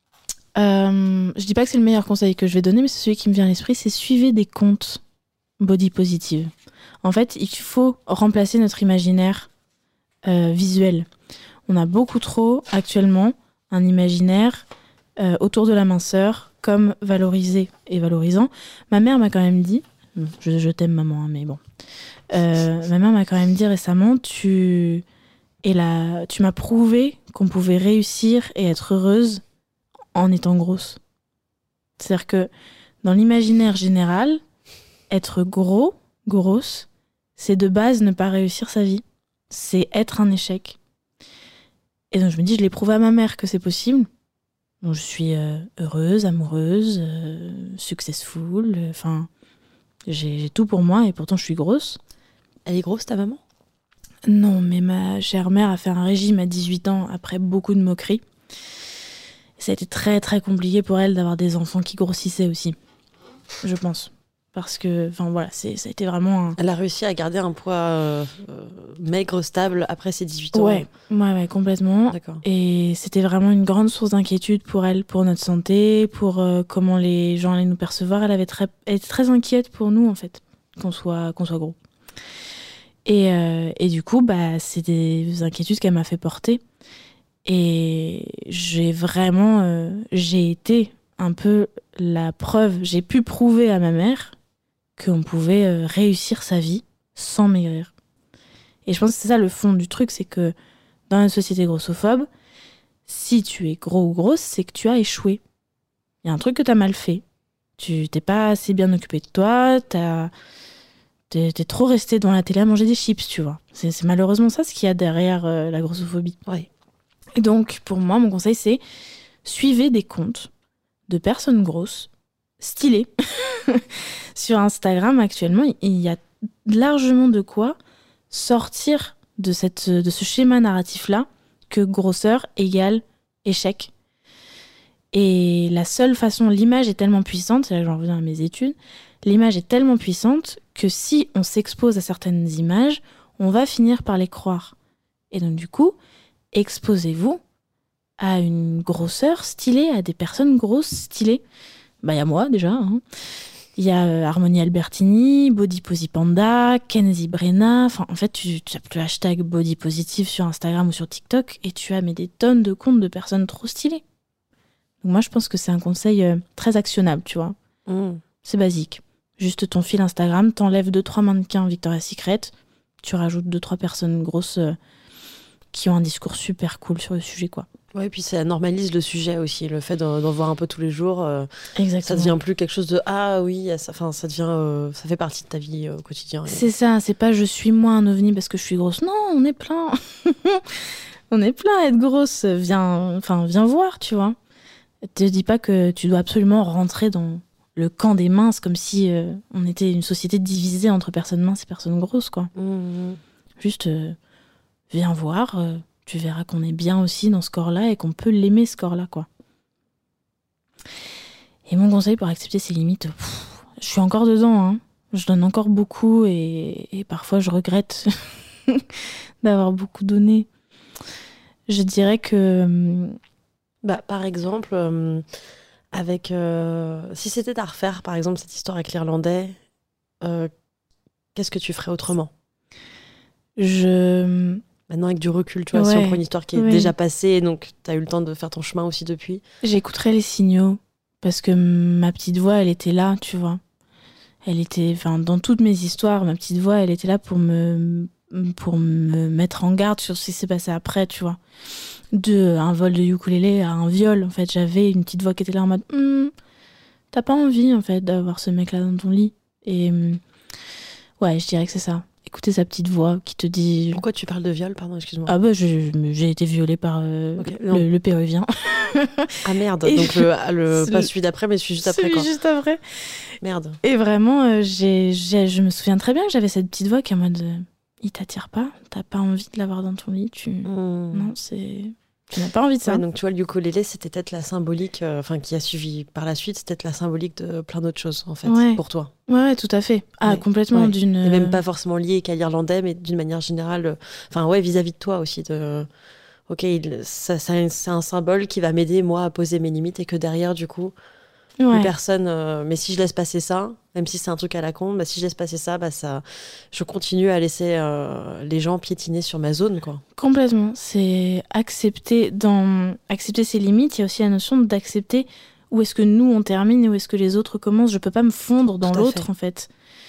Euh, je dis pas que c'est le meilleur conseil que je vais donner, mais c'est celui qui me vient à l'esprit, c'est suivez des comptes body positive. En fait, il faut remplacer notre imaginaire euh, visuel. On a beaucoup trop, actuellement, un imaginaire euh, autour de la minceur comme valorisé et valorisant. Ma mère m'a quand même dit, je, je t'aime maman, hein, mais bon, euh, ma mère m'a quand même dit récemment, tu, et là, tu m'as prouvé qu'on pouvait réussir et être heureuse en étant grosse. C'est-à-dire que dans l'imaginaire général, être gros, grosse, c'est de base ne pas réussir sa vie. C'est être un échec. Et donc je me dis, je l'ai prouvé à ma mère que c'est possible. Donc je suis euh, heureuse, amoureuse, euh, successful, enfin, euh, j'ai, j'ai tout pour moi et pourtant je suis grosse. Elle est grosse ta maman ? Non, mais ma chère mère a fait un régime à dix-huit ans après beaucoup de moqueries. Ça a été très très compliqué pour elle d'avoir des enfants qui grossissaient aussi, je pense. Parce que, enfin voilà, c'est, ça a été vraiment un... Elle a réussi à garder un poids euh, euh, maigre, stable après ses dix-huit ans. Ouais, ouais, ouais, complètement. D'accord. Et c'était vraiment une grande source d'inquiétude pour elle, pour notre santé, pour euh, comment les gens allaient nous percevoir. Elle avait très, elle était très inquiète pour nous, en fait, qu'on soit, qu'on soit gros. Et, euh, et du coup, bah, c'est des inquiétudes qu'elle m'a fait porter. Et j'ai vraiment... Euh, j'ai été un peu la preuve, j'ai pu prouver à ma mère qu'on pouvait euh, réussir sa vie sans maigrir. Et je pense que c'est ça le fond du truc, c'est que dans une société grossophobe, si tu es gros ou grosse, c'est que tu as échoué. Il y a un truc que tu as mal fait. Tu t'es pas assez bien occupé de toi, t'as, t'es, t'es trop resté devant la télé à manger des chips, tu vois. C'est, c'est malheureusement ça ce qu'il y a derrière euh, la grossophobie. Ouais. Et donc, pour moi, mon conseil, c'est suivez des comptes de personnes grosses, stylées. Sur Instagram, actuellement, il y a largement de quoi sortir de, cette, de ce schéma narratif-là que grosseur égale échec. Et la seule façon, l'image est tellement puissante, c'est là que j'en reviens à mes études, l'image est tellement puissante que si on s'expose à certaines images, on va finir par les croire. Et donc du coup, exposez-vous à une grosseur stylée, à des personnes grosses stylées. Bah, il y a moi déjà. Hein. Il y a euh, Harmonie Albertini, Body Posy Panda, Kenzie Brenna. Enfin, en fait, tu, tu tapes le hashtag Body Positive sur Instagram ou sur TikTok et tu as mais des tonnes de comptes de personnes trop stylées. Donc moi, je pense que c'est un conseil euh, très actionnable, tu vois. Mmh. C'est basique. juste ton fil Instagram, t'enlèves deux trois mannequins Victoria's Secret, tu rajoutes deux trois personnes grosses euh, qui ont un discours super cool sur le sujet, quoi. Ouais, et puis ça normalise le sujet aussi, le fait d'en, d'en voir un peu tous les jours. Euh, Exactement. Ça devient plus quelque chose de ah oui, ça, enfin, ça devient, euh, ça fait partie de ta vie euh, au quotidien. Et... C'est ça, c'est pas je suis moi un ovni parce que je suis grosse. Non, on est plein. On est plein à être grosse. Viens, enfin, viens voir, tu vois. Te dis pas que tu dois absolument rentrer dans le camp des minces comme si euh, on était une société divisée entre personnes minces et personnes grosses, quoi. Mmh. Juste, euh, viens voir. Euh, tu verras qu'on est bien aussi dans ce corps-là et qu'on peut l'aimer, ce corps-là, quoi. Et mon conseil pour accepter ses limites, pff, je suis encore dedans, hein. Je donne encore beaucoup et, et parfois je regrette d'avoir beaucoup donné. Je dirais que... Bah, par exemple, euh, avec, euh, si c'était à refaire, par exemple, cette histoire avec l'Irlandais, euh, qu'est-ce que tu ferais autrement ? Je... Maintenant, avec du recul, tu vois, Ouais, si on prend une histoire qui est ouais. déjà passée, donc t'as eu le temps de faire ton chemin aussi depuis. J'écouterais les signaux parce que ma petite voix, elle était là, tu vois. Elle était, enfin, dans toutes mes histoires, ma petite voix, elle était là pour me, pour me mettre en garde sur ce qui s'est passé après, tu vois. De un vol de ukulélé à un viol, en fait, j'avais une petite voix qui était là en mode hm, t'as pas envie, en fait, d'avoir ce mec-là dans ton lit. Et hum, ouais, je dirais que c'est ça. Écouter sa petite voix qui te dit... Pourquoi tu parles de viol, pardon, excuse-moi. Ah bah, j'ai, j'ai été violée par euh, Ok, non. le, le péruvien. Ah merde, Et donc le, le, celui- pas celui d'après, mais celui juste après, Celui quoi. juste après. Merde. Et vraiment, euh, j'ai, j'ai, je me souviens très bien que j'avais cette petite voix qui est en mode euh, il t'attire pas, t'as pas envie de l'avoir dans ton lit, tu... Mmh. Non, c'est... Tu n'as pas envie de ça. Ouais, donc tu vois, le ukulélé, c'était peut-être la symbolique, euh, enfin, qui a suivi par la suite, c'était peut-être la symbolique de plein d'autres choses, en fait, Ouais. pour toi. Ouais, ouais, tout à fait. Ah, Ouais. complètement Ouais. d'une... Et même pas forcément lié qu'à l'Irlandais, mais d'une manière générale, euh, enfin, ouais, vis-à-vis de toi aussi, de... Ok, il- ça, ça- c'est un symbole qui va m'aider, moi, à poser mes limites, et que derrière, du coup, Ouais. plus personne... euh, mais si je laisse passer ça, même si c'est un truc à la con, bah, si je laisse passer ça, bah, ça, je continue à laisser euh, les gens piétiner sur ma zone, quoi. Complètement. C'est accepter, dans... accepter ses limites. Il y a aussi la notion d'accepter où est-ce que nous, on termine et où est-ce que les autres commencent. Je peux pas me fondre dans Tout à l'autre, fait. en fait.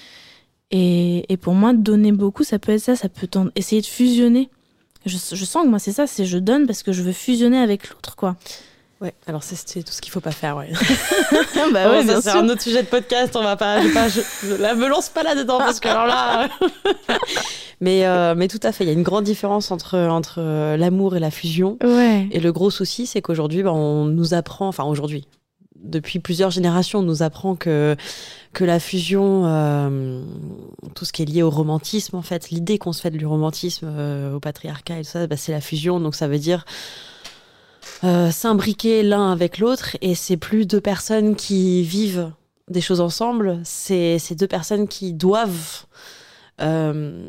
Et, et pour moi, donner beaucoup, ça peut être ça. Ça peut t'en- essayer de fusionner. Je, je sens que moi, c'est ça. C'est je donne parce que je veux fusionner avec l'autre, quoi. Ouais, alors c'est, c'est tout ce qu'il faut pas faire, ouais. bah Bon, ça, c'est un autre sujet de podcast, on va pas... Je, pas je, je- là, me lance pas là-dedans, parce que alors là... mais, euh, mais tout à fait, il y a une grande différence entre, entre euh, l'amour et la fusion. Ouais. Et le gros souci, c'est qu'aujourd'hui, bah, on nous apprend, enfin aujourd'hui, depuis plusieurs générations, on nous apprend que, que la fusion, euh, tout ce qui est lié au romantisme, en fait, l'idée qu'on se fait du romantisme, euh, au patriarcat et tout ça, bah, c'est la fusion. Donc ça veut dire euh, s'imbriquer l'un avec l'autre, et c'est plus deux personnes qui vivent des choses ensemble, c'est, c'est deux personnes qui doivent... Euh,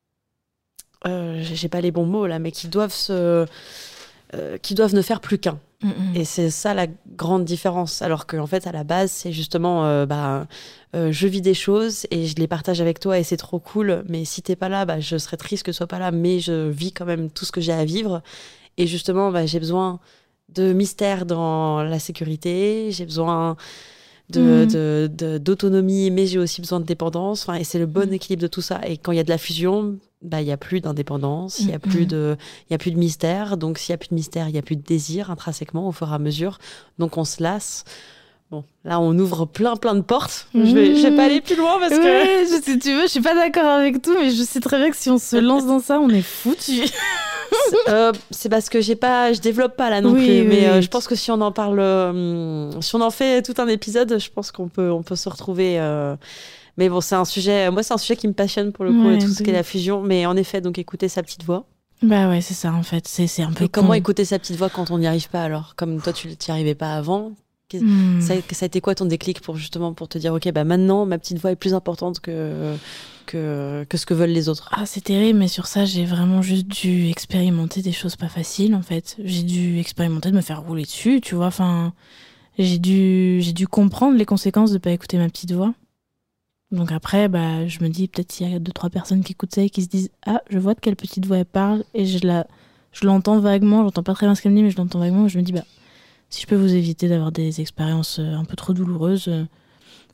euh, j'ai pas les bons mots là, mais qui doivent se... Euh, qui doivent ne faire plus qu'un. Mm-mm. Et c'est ça la grande différence. Alors qu'en fait, à la base, c'est justement, euh, bah, euh, je vis des choses et je les partage avec toi et c'est trop cool. Mais si t'es pas là, bah, je serais triste que tu sois pas là, mais je vis quand même tout ce que j'ai à vivre. Et justement, bah, j'ai besoin de mystère dans la sécurité, j'ai besoin de, Mm. de, de- d'autonomie, mais j'ai aussi besoin de dépendance. Enfin, et c'est le bon équilibre de tout ça. Et quand il y a de la fusion, bah, il n'y a plus d'indépendance, il n'y a, Mm, plus mm. de- il y a plus de mystère. Donc, s'il n'y a plus de mystère, il n'y a plus de désir intrinsèquement au fur et à mesure. Donc, on se lasse. Bon, là, on ouvre plein, plein de portes. Je vais, je vais pas aller plus loin parce que... Ouais, je- si tu veux, je suis pas d'accord avec tout, mais je sais très bien que si on se lance dans ça, on est foutu. Euh, c'est parce que j'ai pas, je développe pas là non Oui, plus. oui, Mais euh, oui. je pense que si on en parle, euh, si on en fait tout un épisode, je pense qu'on peut, on peut se retrouver. euh. Mais bon, c'est un sujet. Moi, c'est un sujet qui me passionne pour le coup, Ouais, et tout ce de qui est la ouf. fusion. Mais en effet, donc écouter sa petite voix. Bah ouais, c'est ça en fait. C'est, c'est un peu Et comment con. écouter sa petite voix quand on n'y arrive pas alors? Comme toi, tu n'y arrivais pas avant. Qu'est- Hmm. Ça, a- ça a été quoi ton déclic pour justement pour te dire ok, bah maintenant ma petite voix est plus importante que que que ce que veulent les autres. Ah, c'est terrible, mais sur ça, j'ai vraiment juste dû expérimenter des choses pas faciles, en fait. J'ai dû expérimenter de me faire rouler dessus, tu vois. Enfin, j'ai dû, j'ai dû comprendre les conséquences de pas écouter ma petite voix. Donc après, bah, je me dis, peut-être s'il y a deux, trois personnes qui écoutent ça et qui se disent, ah, je vois de quelle petite voix elle parle, et je la, je l'entends vaguement, j'entends pas très bien ce qu'elle me dit, mais je l'entends vaguement, et je me dis, bah, si je peux vous éviter d'avoir des expériences euh, un peu trop douloureuses, euh,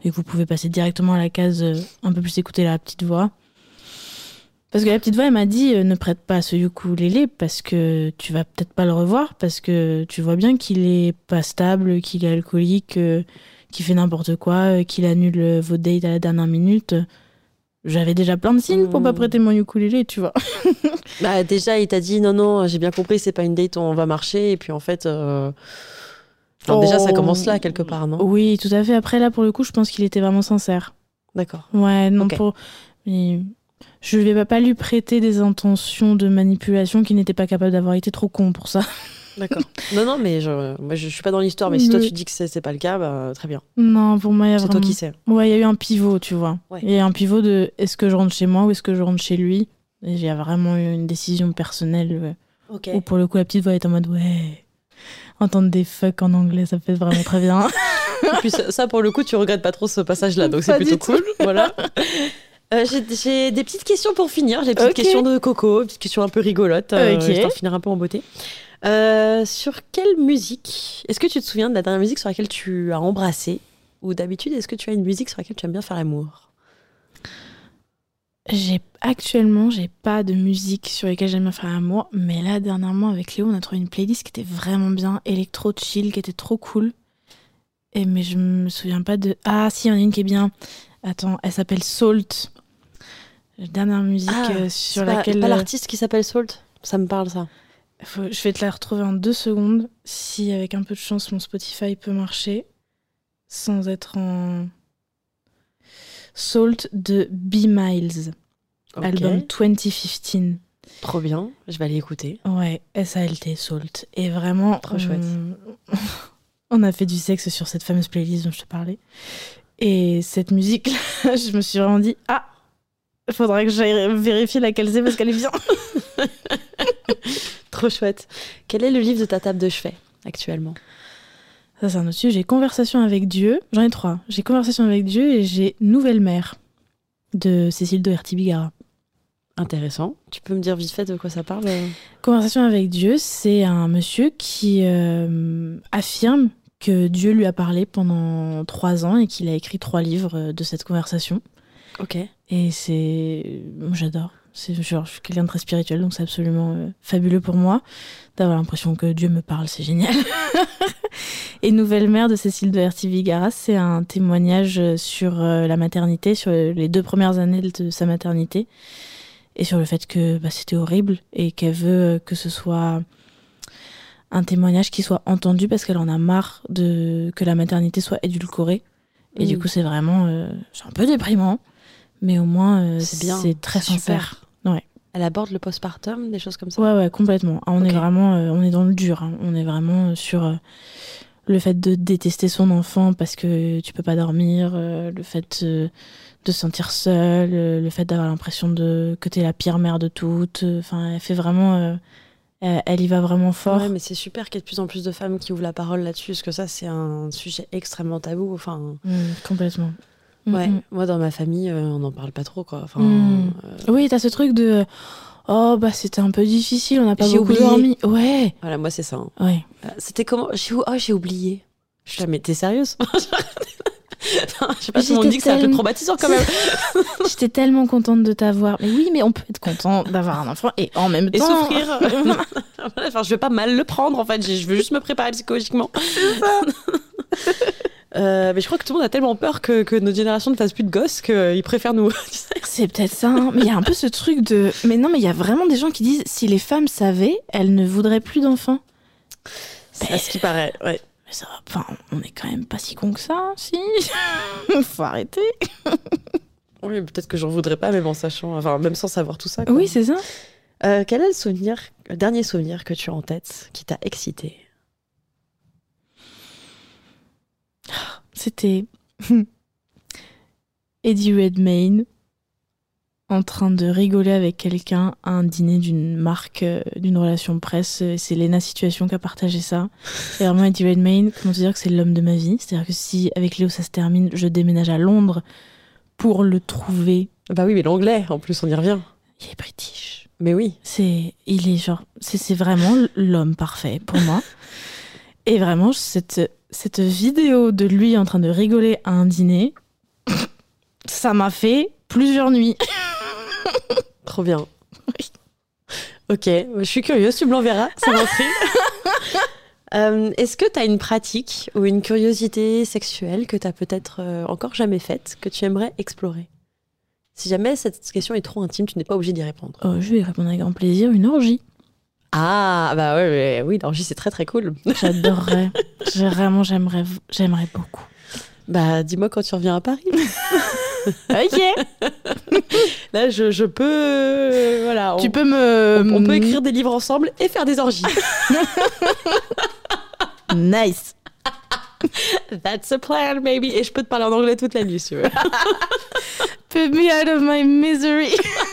et que vous pouvez passer directement à la case euh, un peu plus écouter la petite voix. Parce que la petite voix, elle m'a dit euh, ne prête pas à ce ukulélé parce que tu vas peut-être pas le revoir, parce que tu vois bien qu'il est pas stable, qu'il est alcoolique, euh, qu'il fait n'importe quoi, euh, qu'il annule euh, vos dates à la dernière minute. J'avais déjà plein de signes mmh. pour pas prêter mon ukulélé, tu vois. Bah déjà, il t'a dit non, non, j'ai bien compris, c'est pas une date où on va marcher. Et puis en fait, euh... enfin, oh. déjà, ça commence là quelque part, non ? Oui, tout à fait. Après, là, pour le coup, je pense qu'il était vraiment sincère. D'accord. Ouais, non, okay. pour. Mais je ne vais pas lui prêter des intentions de manipulation qu'il n'était pas capable d'avoir. Il était trop con pour ça. D'accord. Non, non, mais je, moi, je suis pas dans l'histoire, mais si toi tu dis que c'est, c'est pas le cas, bah, très bien. Non, pour moi, il y a c'est vraiment... toi qui sais. Ouais, il y a eu un pivot, tu vois. Ouais. Il y a eu un pivot de est-ce que je rentre chez moi ou est-ce que je rentre chez lui. Et il y a vraiment eu une décision personnelle ouais. okay. où pour le coup, la petite voix est en mode ouais, entendre des fuck en anglais, ça fait vraiment très bien. Et puis ça, ça, pour le coup, tu regrettes pas trop ce passage-là, donc pas c'est plutôt cool. Voilà. Euh, j'ai, j'ai des petites questions pour finir, j'ai des petites okay. questions de Coco, des petites questions un peu rigolotes, euh, okay. histoire de finir un peu en beauté. Euh, sur quelle musique, est-ce que tu te souviens de la dernière musique sur laquelle tu as embrassé ? Ou d'habitude, est-ce que tu as une musique sur laquelle tu aimes bien faire l'amour ? J'ai, actuellement, j'ai pas de musique sur laquelle j'aime bien faire l'amour, mais là, dernièrement, avec Léo, on a trouvé une playlist qui était vraiment bien, électro chill, qui était trop cool. Et, mais je me souviens pas de... Ah, si, il y en a une qui est bien. Attends, elle s'appelle Salt. La dernière musique ah, euh, sur c'est laquelle... Pas, pas l'artiste qui s'appelle Salt ? Ça me parle, ça. Faut, je vais te la retrouver en deux secondes, si avec un peu de chance mon Spotify peut marcher, sans être en... Salt de B Miles, okay. album vingt quinze. Trop bien, je vais aller écouter. Ouais, S A L T, Salt. Et vraiment... Trop on... chouette. On a fait du sexe sur cette fameuse playlist dont je te parlais. Et cette musique-là, je me suis vraiment dit, ah, il faudrait que j'aille vérifier laquelle c'est parce qu'elle est bien. Trop chouette. Quel est le livre de ta table de chevet actuellement ? Ça, c'est un autre sujet. J'ai Conversation avec Dieu. J'en ai trois. J'ai Conversation avec Dieu et j'ai Nouvelle mère de Cécile Doherty-Bigara. Intéressant. Tu peux me dire vite fait de quoi ça parle ? Conversation avec Dieu, c'est un monsieur qui euh, affirme que Dieu lui a parlé pendant trois ans et qu'il a écrit trois livres de cette conversation. Ok. Et c'est... Moi, j'adore. C'est genre, je suis quelqu'un de très spirituel, donc c'est absolument euh, fabuleux pour moi d'avoir l'impression que Dieu me parle, c'est génial. Et Nouvelle mère de Cécile Doherty-Bigara, c'est un témoignage sur euh, la maternité, sur les deux premières années de sa maternité, et sur le fait que bah, c'était horrible et qu'elle veut que ce soit un témoignage qui soit entendu parce qu'elle en a marre de que la maternité soit édulcorée. Et mmh. du coup, c'est vraiment... Euh, c'est un peu déprimant, mais au moins, euh, c'est, bien, c'est très c'est sincère. Ouais. Elle aborde le postpartum, des choses comme ça ? Ouais, ouais, complètement. Ah, on okay. est vraiment... Euh, on est dans le dur. Hein. On est vraiment sur euh, le fait de détester son enfant parce que tu peux pas dormir, euh, le fait euh, de se sentir seule, euh, le fait d'avoir l'impression de que t'es la pire mère de toutes. Enfin, elle fait vraiment... Euh, elle, elle y va vraiment fort. Ouais, mais c'est super qu'il y ait de plus en plus de femmes qui ouvrent la parole là-dessus, parce que ça, c'est un sujet extrêmement tabou. Enfin... Mmh, complètement. Ouais, mmh. moi dans ma famille, euh, on n'en parle pas trop, quoi. Enfin, mmh. euh... Oui, t'as ce truc de oh bah c'était un peu difficile, on n'a pas j'ai beaucoup oublié. dormi. Ouais. Voilà, moi c'est ça. Hein. Ouais. Euh, c'était comment j'ai... Oh, j'ai oublié. Je suis là, mais t'es sérieuse ? Enfin, je sais pas si on dit que c'est un peu traumatisant quand même. J'étais tellement contente de t'avoir. Mais oui, mais on peut être content d'avoir un enfant et en même et temps souffrir. Enfin, je veux pas mal le prendre en fait. Je veux juste me préparer psychologiquement. C'est ça. Euh, mais je crois que tout le monde a tellement peur que, que notre génération ne fasse plus de gosses qu'ils préfèrent nous. C'est peut-être ça, hein. Mais il y a un peu ce truc de... Mais non, mais il y a vraiment des gens qui disent si les femmes savaient, elles ne voudraient plus d'enfants. C'est à ce qui paraît, ouais. Mais ça va, enfin, on est quand même pas si con que ça, si. Faut arrêter. Oui, peut-être que j'en voudrais pas, même en sachant, enfin, même sans savoir tout ça, quoi. Oui, c'est ça. Euh, quel est le souvenir, le dernier souvenir que tu as en tête qui t'a excité ? C'était Eddie Redmayne en train de rigoler avec quelqu'un à un dîner d'une marque, euh, d'une relation presse. C'est Lena Situation qui a partagé ça. Et vraiment, Eddie Redmayne, comment te dire que c'est l'homme de ma vie. C'est-à-dire que si, avec Léo, ça se termine, je déménage à Londres pour le trouver. Bah oui, mais l'anglais, en plus, on y revient. Il est british. Mais oui. C'est, il est genre, c'est, c'est vraiment l'homme parfait pour moi. Et vraiment, cette... Cette vidéo de lui en train de rigoler à un dîner, ça m'a fait plusieurs nuits. Trop bien. Oui. Ok, je suis curieuse, tu me l'enverras, ça m'intrigue. euh, Est-ce que tu as une pratique ou une curiosité sexuelle que tu as peut-être euh, encore jamais faite, que tu aimerais explorer? Si jamais cette question est trop intime, tu n'es pas obligé d'y répondre. Oh, je vais y répondre avec grand plaisir, une orgie. Ah, bah ouais, ouais oui, l'orgie c'est très très cool. J'adorerais. J'ai vraiment, j'aimerais, j'aimerais beaucoup. Bah dis-moi quand tu reviens à Paris. Ok. Là, je, je peux... Euh, voilà. On, tu peux me... On, on peut écrire des livres ensemble et faire des orgies. Nice. That's a plan, baby. Et je peux te parler en anglais toute la nuit, si tu veux. Put me out of my misery.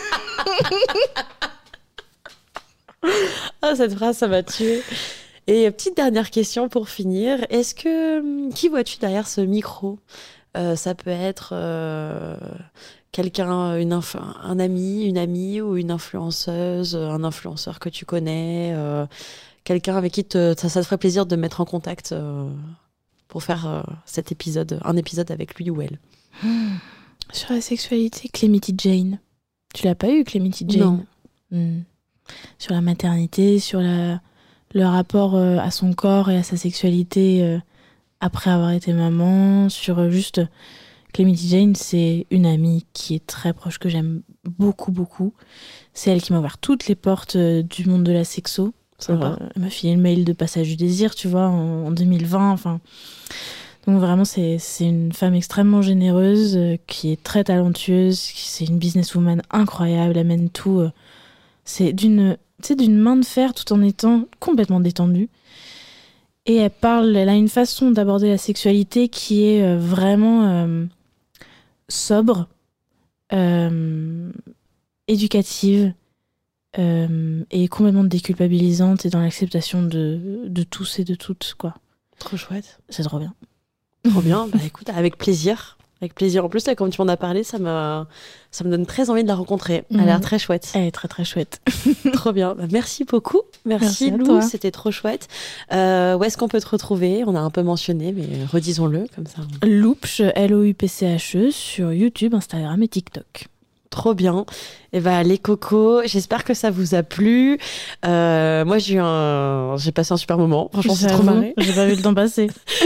Ah, cette phrase, ça m'a tué. Et petite dernière question pour finir. Est-ce que... Qui vois-tu derrière ce micro? euh, Ça peut être euh, quelqu'un, une inf- un ami, une amie ou une influenceuse, un influenceur que tu connais, euh, quelqu'un avec qui te, ça, ça te ferait plaisir de mettre en contact euh, pour faire euh, cet épisode, un épisode avec lui ou elle. Mmh. Sur la sexualité, Clémity Jane. Tu l'as pas eu, Clémity Jane? Non. Mmh. Sur la maternité, sur la, le rapport euh, à son corps et à sa sexualité euh, après avoir été maman, sur euh, juste... Clémity Jane, c'est une amie qui est très proche, que j'aime beaucoup, beaucoup. C'est elle qui m'a ouvert toutes les portes euh, du monde de la sexo. Euh, elle m'a filé le mail de Passage du désir, tu vois, en, en deux mille vingt, enfin... Donc vraiment, c'est, c'est une femme extrêmement généreuse, euh, qui est très talentueuse, qui, c'est une businesswoman incroyable, elle mène tout. Euh, c'est d'une, tu sais, d'une main de fer tout en étant complètement détendue. Et elle parle, elle a une façon d'aborder la sexualité qui est euh, vraiment euh, sobre, euh, éducative euh, et complètement déculpabilisante et dans l'acceptation de, de tous et de toutes, quoi. Trop chouette. C'est trop bien. Trop bien. Bah écoute, avec plaisir. Avec plaisir. En plus, là, comme tu m'en as parlé, ça, m'a... ça me donne très envie de la rencontrer. Elle a l'air très chouette. Elle est très très chouette. Trop bien. Bah, merci beaucoup. Merci, Merci à Lou. toi. C'était trop chouette. Euh, où est-ce qu'on peut te retrouver? On a un peu mentionné, mais redisons-le comme ça. Loupch, L O U P C H E, sur YouTube, Instagram et TikTok. Trop bien. Et bah les cocos, j'espère que ça vous a plu. Euh, moi j'ai eu un, j'ai passé un super moment. Franchement, c'est trop marré. J'ai pas vu le temps passer.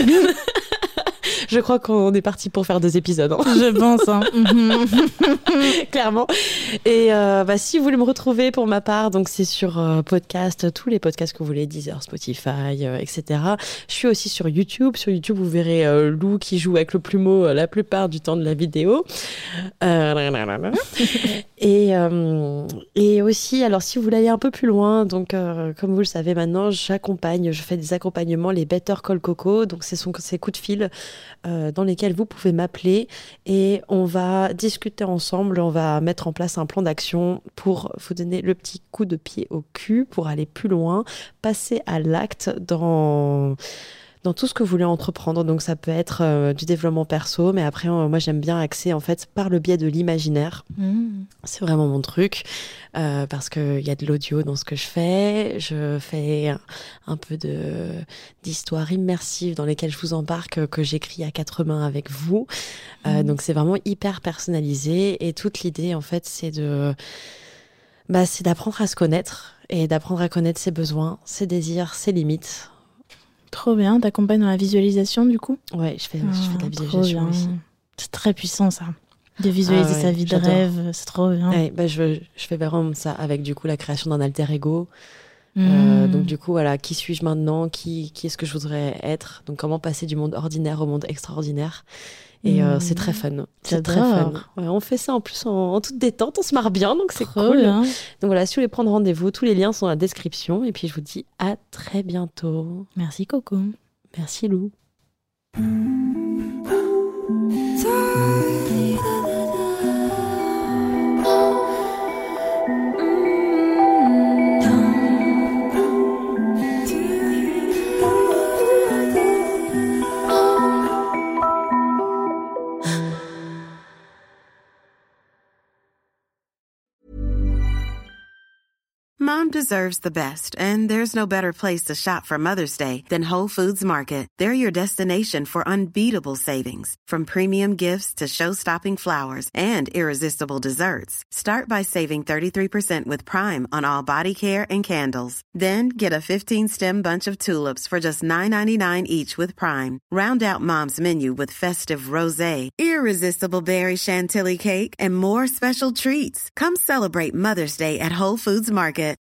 Je crois qu'on est parti pour faire deux épisodes. Hein. Je pense, hein. Clairement. Et euh, bah, si vous voulez me retrouver pour ma part, donc c'est sur euh, podcast, tous les podcasts que vous voulez, Deezer, Spotify, euh, et cetera. Je suis aussi sur YouTube. Sur YouTube, vous verrez euh, Lou qui joue avec le plumeau euh, la plupart du temps de la vidéo. Euh, et, euh, et aussi, alors si vous voulez aller un peu plus loin, donc euh, comme vous le savez maintenant, j'accompagne, je fais des accompagnements, les Better Call Coco. Donc c'est son, ces coups de fil euh, dans lesquels vous pouvez m'appeler et on va discuter ensemble, on va mettre en place un plan d'action pour vous donner le petit coup de pied au cul pour aller plus loin, passer à l'acte dans... dans tout ce que vous voulez entreprendre. Donc ça peut être euh, du développement perso, mais après euh, moi j'aime bien axer en fait par le biais de l'imaginaire. Mmh. C'est vraiment mon truc euh, parce que il y a de l'audio dans ce que je fais. Je fais un, un peu de d'histoires immersives dans lesquelles je vous embarque, que j'écris à quatre mains avec vous. Euh, mmh. Donc c'est vraiment hyper personnalisé et toute l'idée en fait c'est de bah c'est d'apprendre à se connaître et d'apprendre à connaître ses besoins, ses désirs, ses limites. Trop bien, t'accompagnes dans la visualisation du coup? Ouais, je fais, ah, je fais de la visualisation aussi. C'est très puissant ça, de visualiser ah ouais, sa vie de rêve, c'est trop bien. Ouais, bah je, je fais vraiment ça avec du coup la création d'un alter ego. Mmh. Euh, donc du coup, voilà, qui suis-je maintenant? Qui, qui est-ce que je voudrais être? Donc comment passer du monde ordinaire au monde extraordinaire? Et mmh. euh, c'est très fun. C'est J'adore. très fun. Ouais, on fait ça en plus en, en toute détente, on se marre bien, donc c'est trop cool. Bien. Donc voilà, si vous voulez prendre rendez-vous, tous les liens sont dans la description. Et puis je vous dis à très bientôt. Merci Coco. Merci Lou. Mom deserves the best, and there's no better place to shop for Mother's Day than Whole Foods Market. They're your destination for unbeatable savings, from premium gifts to show-stopping flowers and irresistible desserts. Start by saving thirty-three percent with Prime on all body care and candles. Then get a fifteen-stem bunch of tulips for just nine ninety-nine each with Prime. Round out Mom's menu with festive rosé, irresistible berry chantilly cake, and more special treats. Come celebrate Mother's Day at Whole Foods Market.